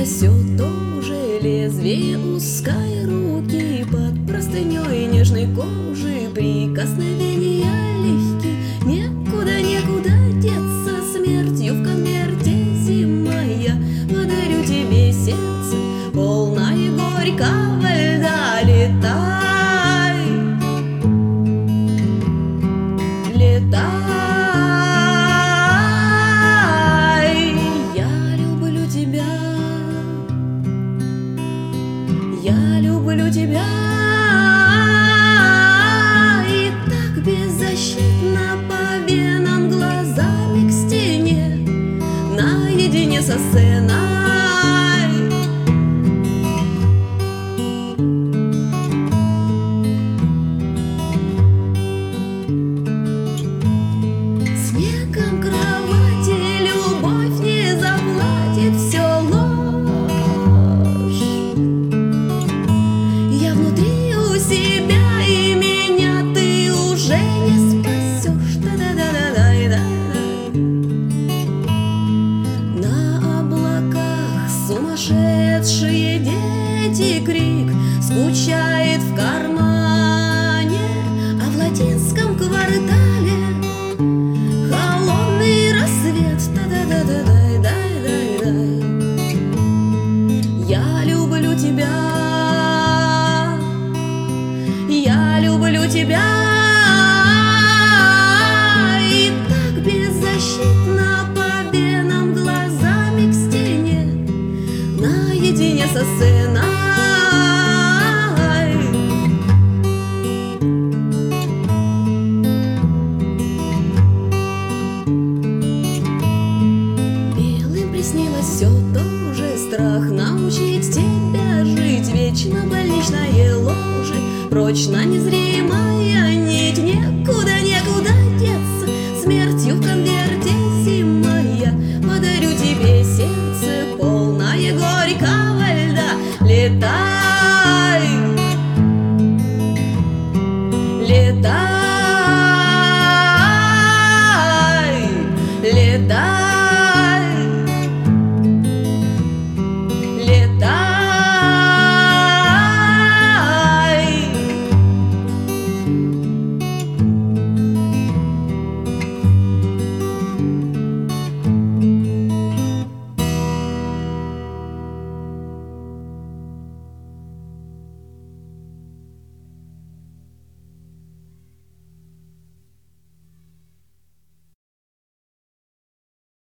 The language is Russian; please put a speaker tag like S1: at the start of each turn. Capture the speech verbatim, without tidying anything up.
S1: все тоже лезвие узкой руки под простыней нежной кожи, прикосновения легкие, некуда, некуда деться, смертью в конверте зимая. Подарю тебе сердце, полное горького льда, летай, летай. Я люблю тебя, и так беззащитно по венам, глазами к стене, наедине со сценой. Снегом кровати любовь не заплатит, все себя, и меня ты уже не спасешь. Да-да-да-да-да-да. На облаках сумасшедшие дети, крик скучает в кармане, а в латинском квартале холодный рассвет. Да-да-да-да-да-да-да. Я люблю тебя, я люблю тебя, и так беззащитно по венам, глазами к стене, наедине со сценой. Белым приснилось все тоже, страх научить тебя жить, вечно больничное ложе, прочно незримая нить.